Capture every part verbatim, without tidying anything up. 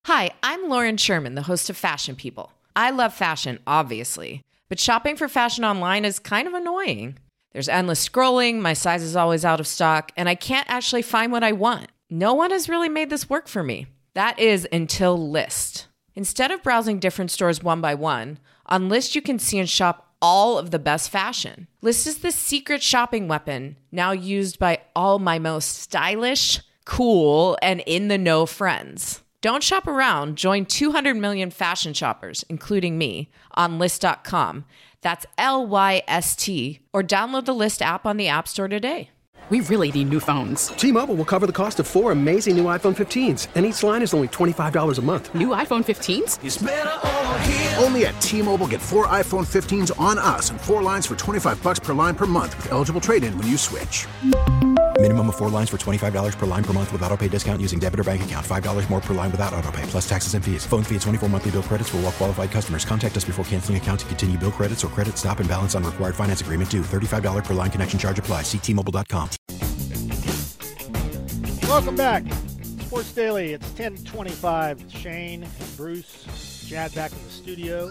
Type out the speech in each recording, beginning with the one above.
Hi, I'm Lauren Sherman, the host of Fashion People. I love fashion, obviously, but shopping for fashion online is kind of annoying. There's endless scrolling, my size is always out of stock, and I can't actually find what I want. No one has really made this work for me. That is until Lyst. Instead of browsing different stores one by one, on Lyst you can see and shop all of the best fashion. Lyst is the secret shopping weapon now used by all my most stylish, cool, and in-the-know friends. Don't shop around. Join two hundred million fashion shoppers, including me, on Lyst dot com. That's L Y S T. Or download the Lyst app on the App Store today. We really need new phones. T-Mobile will cover the cost of four amazing new iPhone fifteens, and each line is only twenty-five dollars a month. New iPhone fifteens? It's better over here. Only at T-Mobile, get four iPhone fifteens on us and four lines for twenty-five bucks per line per month with eligible trade-in when you switch. Minimum of four lines for twenty-five dollars per line per month with autopay discount using debit or bank account. five dollars more per line without autopay, plus taxes and fees. Phone fee at twenty-four monthly bill credits for well-qualified customers. Contact us before canceling account to continue bill credits or credit stop and balance on required finance agreement due. thirty-five dollars per line connection charge applies. See T Mobile dot com. Welcome back. Sports Daily. It's ten twenty-five. Shane and Bruce. Chad back in the studio.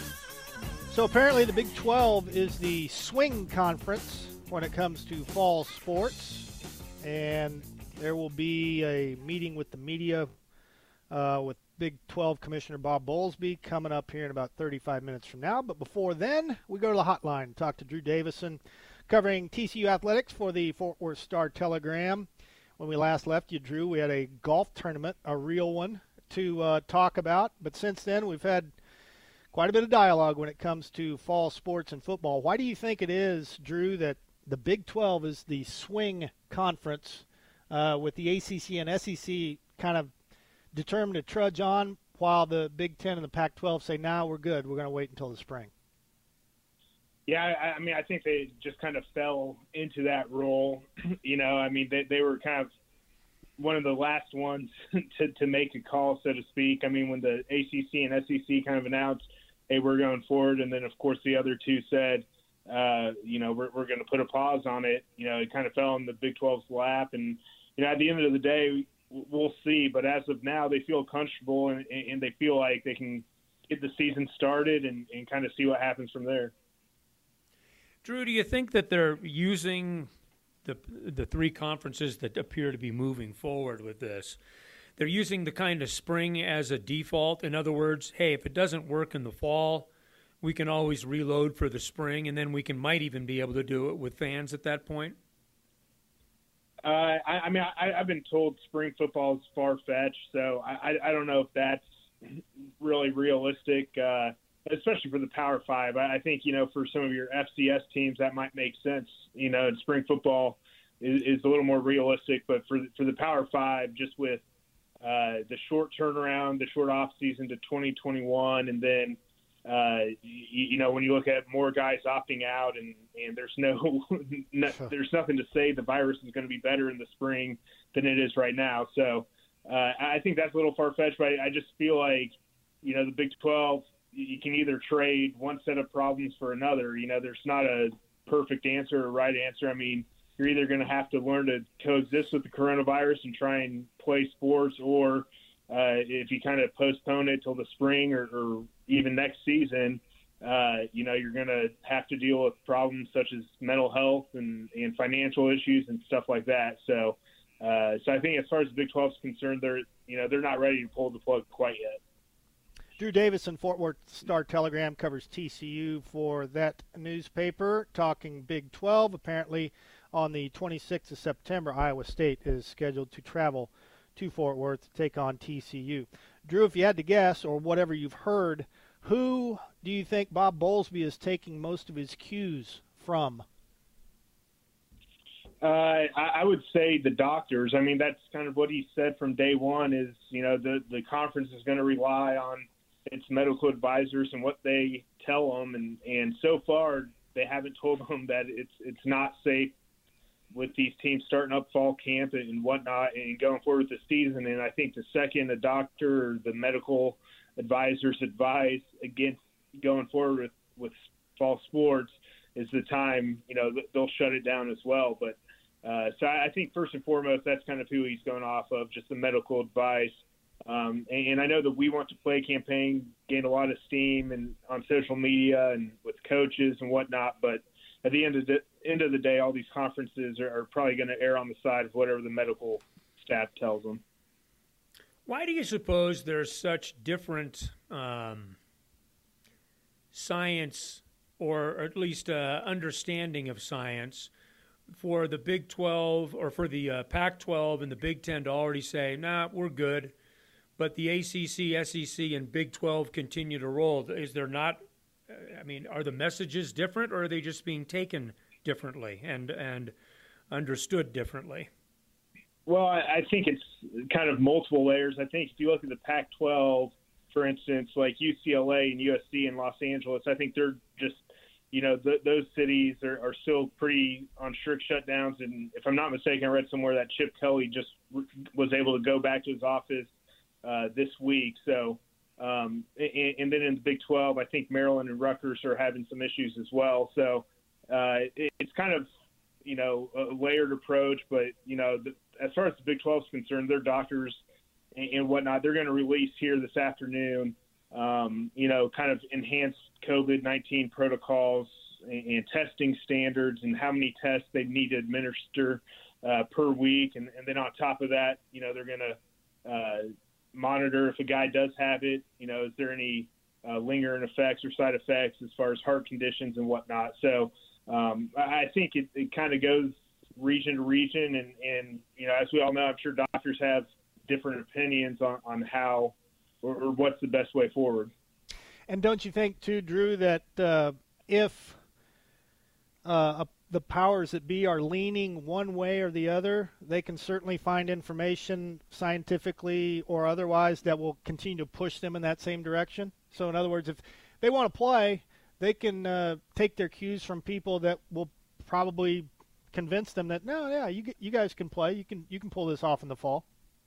So apparently the Big twelve is the swing conference when it comes to fall sports. And there will be a meeting with the media uh, with Big twelve Commissioner Bob Bowlesby coming up here in about thirty-five minutes from now. But before then, we go to the hotline and talk to Drew Davison, covering T C U athletics for the Fort Worth Star-Telegram. When we last left you, Drew, we had a golf tournament, a real one, to uh, talk about. But since then, we've had quite a bit of dialogue when it comes to fall sports and football. Why do you think it is, Drew, that the Big twelve is the swing conference uh, with the A C C and S E C kind of determined to trudge on while the Big Ten and the Pac twelve say, nah, we're good. We're going to wait until the spring? Yeah, I, I mean, I think they just kind of fell into that role. You know, I mean, they, they were kind of one of the last ones to, to make a call, so to speak. I mean, when the A C C and S E C kind of announced, hey, we're going forward, and then, of course, the other two said, uh, you know, we're, we're going to put a pause on it. You know, it kind of fell in the Big twelve's lap. And, you know, at the end of the day, we'll see. But as of now, they feel comfortable, and, and they feel like they can get the season started and, and kind of see what happens from there. Drew, do you think that they're using the the three conferences that appear to be moving forward with this? They're using the kind of spring as a default. In other words, hey, if it doesn't work in the fall, we can always reload for the spring, and then we can might even be able to do it with fans at that point? Uh, I, I mean, I, I've been told spring football is far-fetched, so I, I don't know if that's really realistic, uh, especially for the Power Five. I, I think, you know, for some of your F C S teams, that might make sense. You know, spring football is, is a little more realistic, but for, for the Power Five, just with uh, the short turnaround, the short off-season to twenty twenty-one, and then Uh, you, you know, when you look at more guys opting out and, and there's no, no there's nothing to say the virus is going to be better in the spring than it is right now. So uh, I think that's a little far-fetched, but I just feel like, you know, the Big twelve, you can either trade one set of problems for another. You know, there's not a perfect answer or right answer. I mean, you're either going to have to learn to coexist with the coronavirus and try and play sports, or Uh, if you kind of postpone it till the spring or, or even next season, uh, you know, you're going to have to deal with problems such as mental health and, and financial issues and stuff like that. So, uh, so I think as far as the Big twelve is concerned, they're, you know, they're not ready to pull the plug quite yet. Drew Davison, Fort Worth Star-Telegram, covers T C U for that newspaper, talking Big twelve. Apparently on the twenty-sixth of September, Iowa State is scheduled to travel to Fort Worth to take on T C U. Drew, if you had to guess, or whatever you've heard, who do you think Bob Bowlesby is taking most of his cues from? Uh, I, I would say the doctors. I mean, that's kind of what he said from day one is, you know, the, the conference is going to rely on its medical advisors and what they tell them. And, and so far, they haven't told them that it's it's not safe with these teams starting up fall camp and whatnot and going forward with the season. And I think the second a doctor or the medical advisors advise against going forward with, with fall sports is the time, you know, they'll shut it down as well. But uh, so I think first and foremost, that's kind of who he's going off of, just the medical advice. Um, and, and I know the We Want to Play campaign gained a lot of steam and on social media and with coaches and whatnot. But at the end of the end of the day, all these conferences are, are probably going to err on the side of whatever the medical staff tells them. Why do you suppose there's such different um, science, or at least uh, understanding of science, for the Big twelve or for the uh, Pac twelve and the Big Ten to already say, nah, we're good, but the A C C, S E C, and Big twelve continue to roll? Is there not, I mean, are the messages different, or are they just being taken differently and, and understood differently? Well, I, I think it's kind of multiple layers. I think if you look at the Pac twelve, for instance, like U C L A and U S C and Los Angeles, I think they're just, you know, th- those cities are, are still pretty on strict shutdowns. And if I'm not mistaken, I read somewhere that Chip Kelly just r- was able to go back to his office uh, this week. So, um, and, and then in the Big twelve, I think Maryland and Rutgers are having some issues as well. So uh, it, it's kind of, you know, a layered approach. But, you know, the, as far as the Big twelve is concerned, their doctors and, and whatnot, they're going to release here this afternoon, um, you know, kind of enhanced COVID nineteen protocols and, and testing standards and how many tests they need to administer uh, per week. And, and then on top of that, you know, they're going to uh, monitor if a guy does have it, you know, is there any uh, lingering effects or side effects as far as heart conditions and whatnot. So um, I think it, it kind of goes region to region. And, and, you know, as we all know, I'm sure doctors have different opinions on, on how or, or what's the best way forward. And don't you think, too, Drew, that uh, if uh, the powers that be are leaning one way or the other, they can certainly find information scientifically or otherwise that will continue to push them in that same direction? So, in other words, if they want to play, they can uh, take their cues from people that will probably convince them that, no, yeah, you you guys can play. You can you can pull this off in the fall.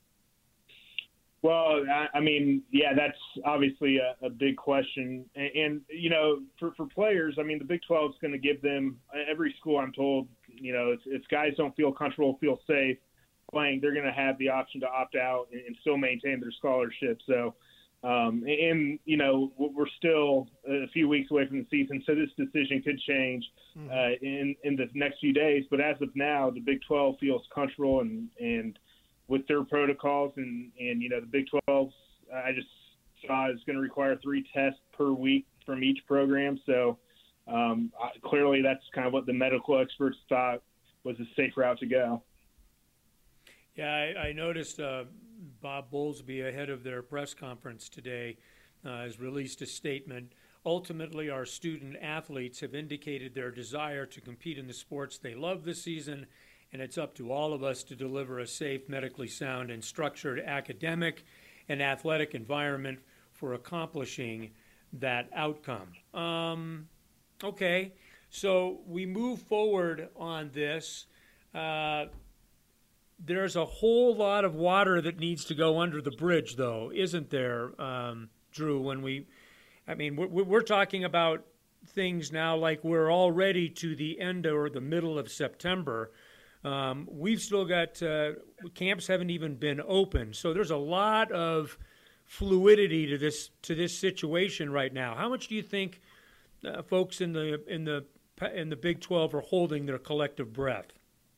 Well, I mean, yeah, that's obviously a, a big question. And, and, you know, for, for players, I mean, the Big twelve is going to give them – every school, I'm told, you know, if, if guys don't feel comfortable, feel safe playing, they're going to have the option to opt out and, and still maintain their scholarship. So, um, and, you know, we're still a few weeks away from the season, so this decision could change mm-hmm. uh, in, in the next few days. But as of now, the Big twelve feels comfortable and, and – with their protocols and, and, you know, the Big twelve, I just saw is going to require three tests per week from each program. So um, clearly that's kind of what the medical experts thought was a safe route to go. Yeah, I, I noticed uh, Bob Bowlesby, ahead of their press conference today, uh, has released a statement. Ultimately, our student athletes have indicated their desire to compete in the sports they love this season, and it's up to all of us to deliver a safe, medically sound, and structured academic and athletic environment for accomplishing that outcome. Um, okay, so we move forward on this. Uh, there's a whole lot of water that needs to go under the bridge, though, isn't there, um, Drew? When we, I mean, we're, we're talking about things now like we're already to the end or the middle of September. Um, we've still got uh, camps haven't even been open, so there's a lot of fluidity to this to this situation right now. How much do you think uh, folks in the in the in the Big twelve are holding their collective breath?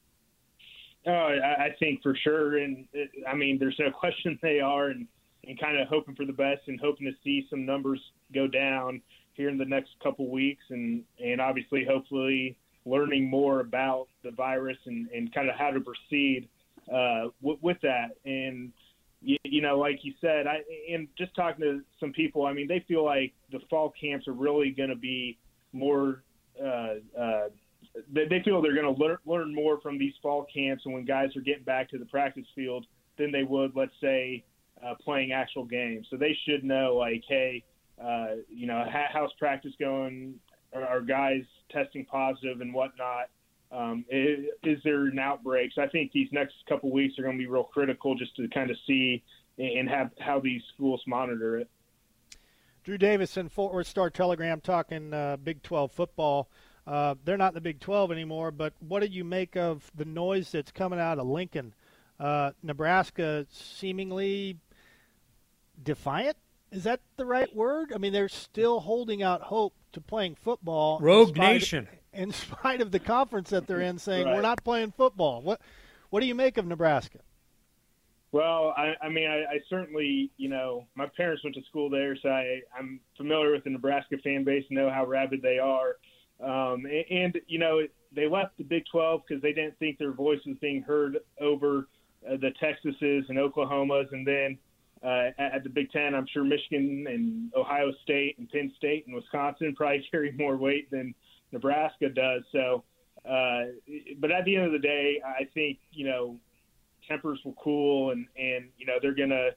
Oh, I, I think for sure, and it, I mean, there's no question they are, and, and kind of hoping for the best and hoping to see some numbers go down here in the next couple weeks, and and obviously, hopefully, learning more about the virus and, and kind of how to proceed uh, w- with that. And, you, you know, like you said, I and just talking to some people, I mean, they feel like the fall camps are really going to be more uh, uh, they, they feel they're going to learn, learn more from these fall camps and when guys are getting back to the practice field than they would, let's say, uh, playing actual games. So they should know, like, hey, uh, you know, how, how's practice going? Are, are guys testing positive and whatnot? Um, is, is there an outbreak? So I think these next couple of weeks are going to be real critical just to kind of see and have how these schools monitor it. Drew Davison, Fort Worth Star-Telegram, talking uh, Big twelve football. Uh, they're not in the Big twelve anymore, but what did you make of the noise that's coming out of Lincoln? Uh, Nebraska seemingly defiant. Is that the right word? I mean, they're still holding out hope to playing football. Rogue in spite Nation. Of, in spite of the conference that they're in saying, Right. we're not playing football. What What do you make of Nebraska? Well, I, I mean, I, I certainly, you know, my parents went to school there, so I, I'm familiar with the Nebraska fan base, know how rabid they are. Um, and, and, you know, they left the Big twelve because they didn't think their voice was being heard over uh, the Texases and Oklahomas. And then uh, at, at the Big Ten, I'm sure Michigan and Ohio State and Penn State and Wisconsin probably carry more weight than Nebraska does. So, uh, but at the end of the day, I think, you know, tempers will cool, and, and you know, they're going to,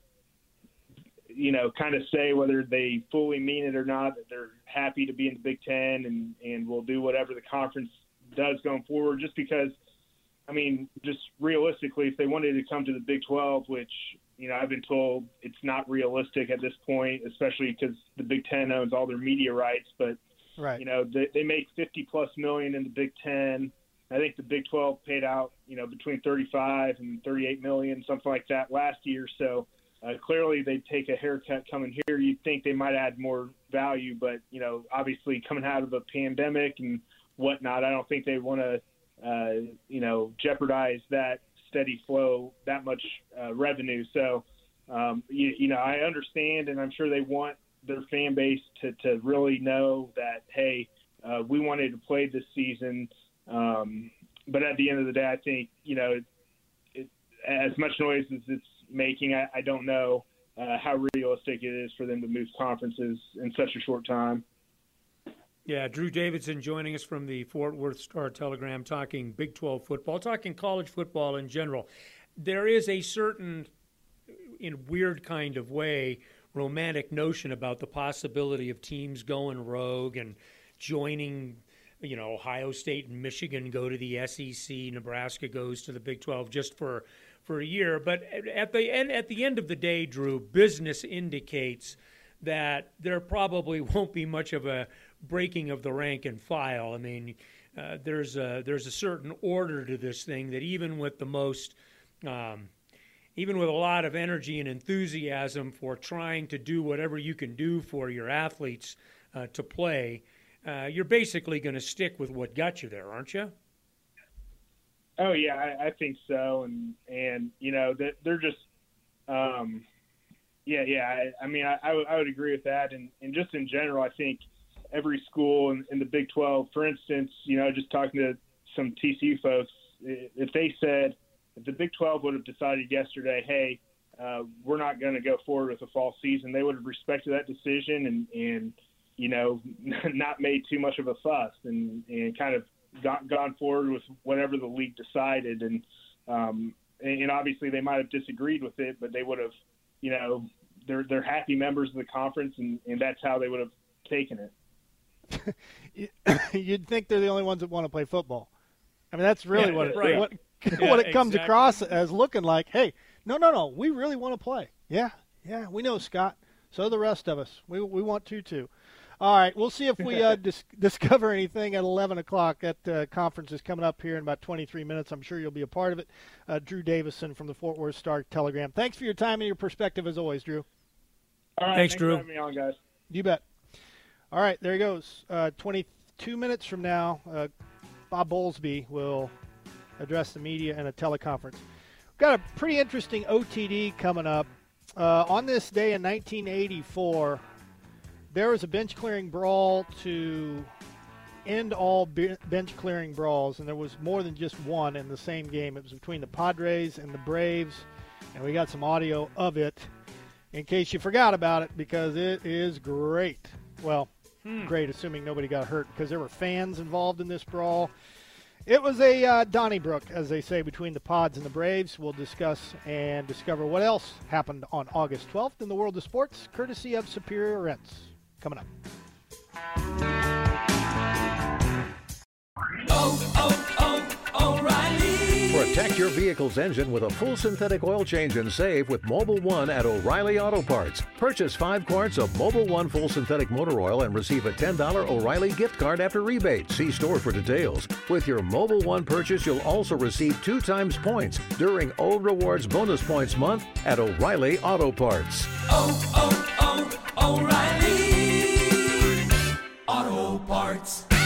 you know, kind of say whether they fully mean it or not, that they're happy to be in the Big Ten and, and will do whatever the conference does going forward, just because, I mean, just realistically, if they wanted to come to the Big twelve, which, you know, I've been told it's not realistic at this point, especially because the Big Ten owns all their media rights, but, Right. you know, they, they make fifty plus million in the Big Ten. I think the Big twelve paid out, you know, between thirty-five and thirty-eight million, something like that last year. So uh, clearly they'd take a haircut coming here. You'd think they might add more value, but, you know, obviously coming out of a pandemic and whatnot, I don't think they want to, uh, you know, jeopardize that steady flow, that much uh, revenue. So, um, you, you know, I understand, and I'm sure they want their fan base to, to really know that, hey, uh, we wanted to play this season. Um, but at the end of the day, I think, you know, it, it, as much noise as it's making, I, I don't know uh, how realistic it is for them to move conferences in such a short time. Yeah, Drew Davidson joining us from the Fort Worth Star-Telegram, talking Big twelve football, talking college football in general. There is a certain, in a weird kind of way, romantic notion about the possibility of teams going rogue and joining, you know, Ohio State and Michigan go to the S E C, Nebraska goes to the Big twelve just for, for a year. But at the end, at the end of the day, Drew, business indicates that there probably won't be much of a breaking of the rank and file. I mean, uh, there's a there's a certain order to this thing that even with the most, um, even with a lot of energy and enthusiasm for trying to do whatever you can do for your athletes uh, to play, uh, you're basically going to stick with what got you there, aren't you? Oh yeah, I, I think so, and and you know that they're just, um, yeah, yeah. I, I mean, I, I, would, I would agree with that, and, and just in general, I think every school in, in the Big twelve, for instance, you know, just talking to some T C U folks, if they said, if the Big twelve would have decided yesterday, hey, uh, we're not going to go forward with the fall season, they would have respected that decision and, and you know, not made too much of a fuss and, and kind of got, gone forward with whatever the league decided. And, um, and, and obviously they might have disagreed with it, but they would have, you know, they're, they're happy members of the conference, and, and that's how they would have taken it. You'd think they're the only ones that want to play football. I mean, that's really Yeah, what it, right. what, Yeah, what it comes exactly. across as looking like. Hey, no, no, no, we really want to play. Yeah, yeah, we know, Scott. So the rest of us, we we want to too. All right, we'll see if we uh, dis- discover anything at eleven o'clock. That uh, conference is coming up here in about twenty-three minutes. I'm sure you'll be a part of it. Uh, Drew Davison from the Fort Worth Star-Telegram. Thanks for your time and your perspective as always, Drew. All right, Thanks, thanks Drew. for having me on, guys. You bet. All right, there he goes. Uh, twenty-two minutes from now, uh, Bob Bowlesby will address the media in a teleconference. We've got a pretty interesting O T D coming up. Uh, on this day in nineteen eighty-four, there was a bench-clearing brawl to end all be- bench-clearing brawls, and there was more than just one in the same game. It was between the Padres and the Braves, and we got some audio of it in case you forgot about it, because it is great. Well, hmm. great, assuming nobody got hurt, because there were fans involved in this brawl. It was a uh, Donnybrook, as they say, between the Pods and the Braves. We'll discuss and discover what else happened on August twelfth in the world of sports, courtesy of Superior Rents. Coming up. Oh, oh, oh, O'Reilly. Protect your vehicle's engine with a full synthetic oil change and save with Mobil one at O'Reilly Auto Parts. Purchase five quarts of Mobil one full synthetic motor oil and receive a ten dollars O'Reilly gift card after rebate. See store for details. With your Mobil one purchase, you'll also receive two times points during O Rewards Bonus Points Month at O'Reilly Auto Parts. Oh, oh, oh, O'Reilly Auto Parts.